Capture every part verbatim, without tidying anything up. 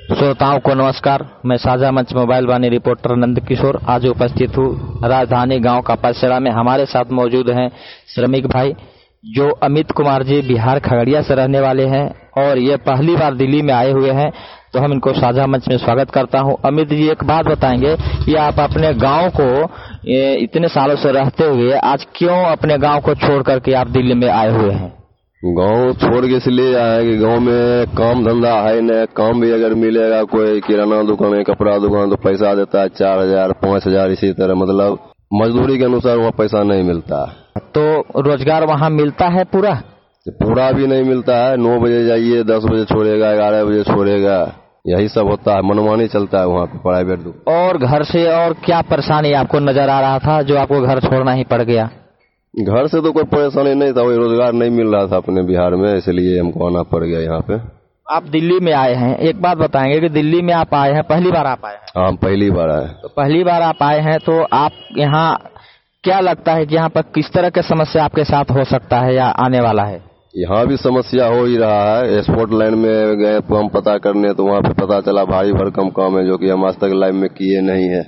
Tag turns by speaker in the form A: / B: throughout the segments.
A: श्रोताओं को नमस्कार। मैं साझा मंच मोबाइल वाणी रिपोर्टर नंद किशोर आज उपस्थित हूँ राजधानी गांव कपासेड़ा में। हमारे साथ मौजूद हैं श्रमिक भाई जो अमित कुमार जी बिहार खगड़िया से रहने वाले हैं और ये पहली बार दिल्ली में आए हुए हैं, तो हम इनको साझा मंच में स्वागत करता हूं। अमित जी एक बात बताएंगे कि आप अपने गांव को इतने सालों से रहते हुए आज क्यों अपने गांव को छोड़ करके आप दिल्ली में आए हुए हैं?
B: गांव छोड़ के इसलिए आए कि गांव में काम धंधा है न, काम भी अगर मिलेगा, कोई किराना दुकान है, कपड़ा दुकान, तो पैसा देता है चार हजार पाँच हजार इसी तरह, मतलब मजदूरी के अनुसार वहाँ पैसा नहीं मिलता।
A: तो रोजगार वहाँ मिलता है पूरा?
B: पूरा भी नहीं मिलता है। नौ बजे जाइए, दस बजे छोड़ेगा, ग्यारह बजे छोड़ेगा, यही सब होता है। मनमानी चलता है वहाँ पे प्राइवेट।
A: और घर से और क्या परेशानी आपको नजर आ रहा था जो आपको घर छोड़ना ही पड़ गया?
B: घर से तो कोई परेशानी नहीं था, वही रोजगार नहीं मिल रहा था अपने बिहार में, इसलिए हमको आना पड़ गया यहाँ पे।
A: आप दिल्ली में आए हैं, एक बात बताएंगे कि दिल्ली में आप आए हैं, पहली बार आप आए हैं?
B: हाँ, पहली बार आए।
A: तो पहली बार आप आए हैं तो आप यहाँ क्या लगता है कि यहाँ पर किस तरह की समस्या आपके साथ हो सकता है या आने वाला है?
B: यहाँ भी समस्या हो ही रहा है। एक्सपोर्ट लाइन में गए तो हम पता करने, तो वहाँ पे पता चला भारी भरकम काम है जो कि हम आज तक लाइन में किए नहीं है।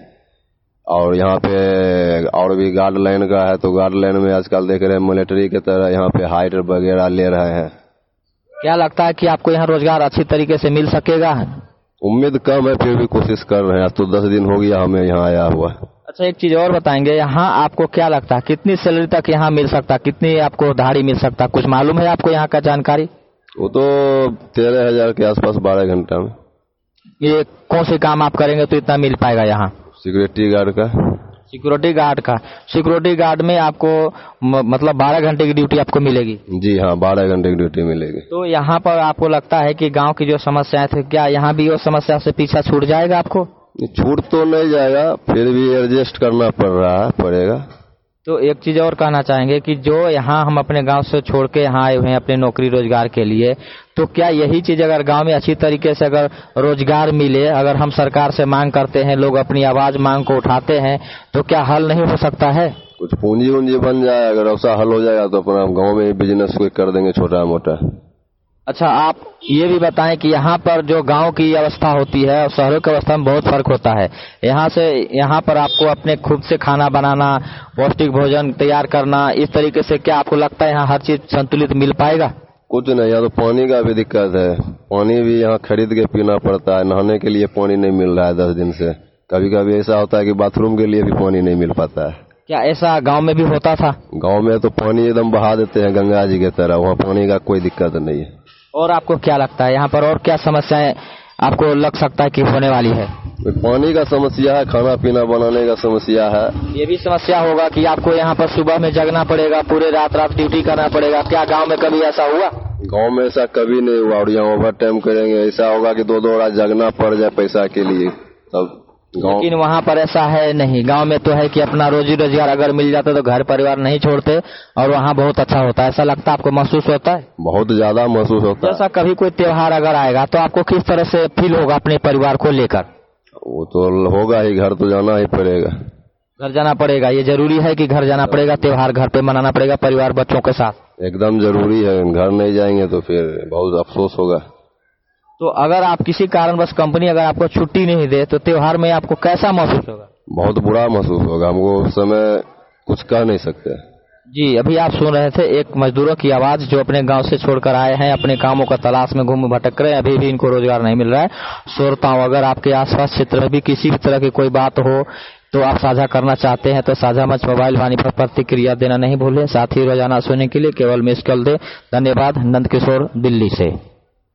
B: और यहाँ पे और भी गार्ड लाइन का है, तो गार्ड लाइन में आजकल देख रहे हैं मिलिट्री की तरह यहाँ पे हाइट वगैरह ले रहे हैं।
A: क्या लगता है कि आपको यहाँ रोजगार अच्छी तरीके से मिल सकेगा?
B: उम्मीद कम है, फिर भी कोशिश कर रहे हैं। आज तो दस दिन हो गया हमें यहाँ आया हुआ।
A: अच्छा, एक चीज और बताएंगे, यहाँ आपको क्या लगता है कितनी सैलरी तक यहाँ मिल सकता है, कितनी आपको दिहाड़ी मिल सकता है, कुछ मालूम है आपको यहाँ का जानकारी?
B: वो तो तेरह हजार के आसपास बारह घंटा में।
A: ये कौन से काम आप करेंगे तो इतना मिल पाएगा यहाँ?
B: सिक्योरिटी गार्ड का।
A: सिक्योरिटी गार्ड का सिक्योरिटी गार्ड में आपको म, मतलब बारह घंटे की ड्यूटी आपको मिलेगी?
B: जी हाँ, बारह घंटे की ड्यूटी मिलेगी।
A: तो यहाँ पर आपको लगता है कि गांव की जो समस्याएं थी, क्या यहाँ भी वो समस्या से पीछा छूट जाएगा आपको?
B: छूट तो नहीं जाएगा, फिर भी एडजस्ट करना पड़ रहा है पड़ेगा।
A: तो एक चीज और कहना चाहेंगे कि जो यहाँ हम अपने गांव से छोड़ के यहाँ आए हुए हैं अपने नौकरी रोजगार के लिए, तो क्या यही चीज अगर गांव में अच्छी तरीके से अगर रोजगार मिले, अगर हम सरकार से मांग करते हैं, लोग अपनी आवाज मांग को उठाते हैं, तो क्या हल नहीं हो सकता है?
B: कुछ पूंजी वूंजी बन जाए, अगर ऐसा हल हो जाएगा तो अपना गाँव में ही बिजनेस कोई कर देंगे छोटा मोटा।
A: अच्छा, आप ये भी बताएं कि यहाँ पर जो गांव की अवस्था होती है और शहरों की अवस्था में बहुत फर्क होता है। यहाँ से यहाँ पर आपको अपने खुद से खाना बनाना, पौष्टिक भोजन तैयार करना, इस तरीके से क्या आपको लगता है यहाँ हर चीज संतुलित मिल पाएगा?
B: कुछ नहीं, यहाँ तो पानी का भी दिक्कत है। पानी भी यहाँ खरीद के पीना पड़ता है। नहाने के लिए पानी नहीं मिल रहा है दस दिन से। कभी कभी ऐसा होता है कि बाथरूम के लिए भी पानी नहीं मिल पाता है।
A: क्या ऐसा गांव में भी होता था?
B: गांव में तो पानी एकदम बहा देते हैं गंगा जी की तरह, वहाँ पानी का कोई दिक्कत नहीं है।
A: और आपको क्या लगता है यहाँ पर और क्या समस्याएं आपको लग सकता है कि होने वाली है?
B: पानी का समस्या है, खाना पीना बनाने का समस्या है।
A: ये भी समस्या होगा कि आपको यहाँ पर सुबह में जगना पड़ेगा, पूरे रात रात ड्यूटी करना पड़ेगा। क्या गांव में कभी ऐसा हुआ?
B: गांव में ऐसा कभी नहीं हुआ। और यहाँ ओवर टाइम करेंगे, ऐसा होगा कि दो दो रात जगना पड़ जाए पैसा के लिए तब।
A: लेकिन वहाँ पर ऐसा है नहीं। गांव में तो है कि अपना रोजी रोजगार अगर मिल जाता तो घर परिवार नहीं छोड़ते और वहाँ बहुत अच्छा होता है। ऐसा लगता है आपको, महसूस होता है?
B: बहुत ज्यादा महसूस होता है।
A: जैसा कभी कोई त्योहार अगर आएगा तो आपको किस तरह से फील होगा अपने परिवार को लेकर?
B: वो तो होगा ही, घर तो जाना ही पड़ेगा।
A: घर जाना पड़ेगा, ये जरूरी है कि घर जाना पड़ेगा, त्योहार घर पे मनाना पड़ेगा परिवार बच्चों के साथ?
B: एकदम जरूरी है। घर नहीं जाएंगे तो फिर बहुत अफसोस होगा।
A: तो अगर आप किसी कारणवश कंपनी अगर आपको छुट्टी नहीं दे तो त्योहार में आपको कैसा महसूस होगा?
B: बहुत बुरा महसूस होगा। हमको उस समय कुछ कह नहीं सकते।
A: जी, अभी आप सुन रहे थे एक मजदूरों की आवाज जो अपने गांव से छोड़कर आए हैं, अपने कामों का तलाश में घूम भटक रहे हैं, अभी भी इनको रोजगार नहीं मिल रहा है। श्रोताओं, अगर आपके आसपास क्षेत्र में भी किसी भी तरह की कोई बात हो तो आप साझा करना चाहते हैं तो साझा मंच मोबाइल वाणी पर प्रतिक्रिया देना नहीं भूलें। साथ ही रोजाना सुनने के लिए केवल मिस कॉल दे। धन्यवाद। नंद किशोर, दिल्ली से।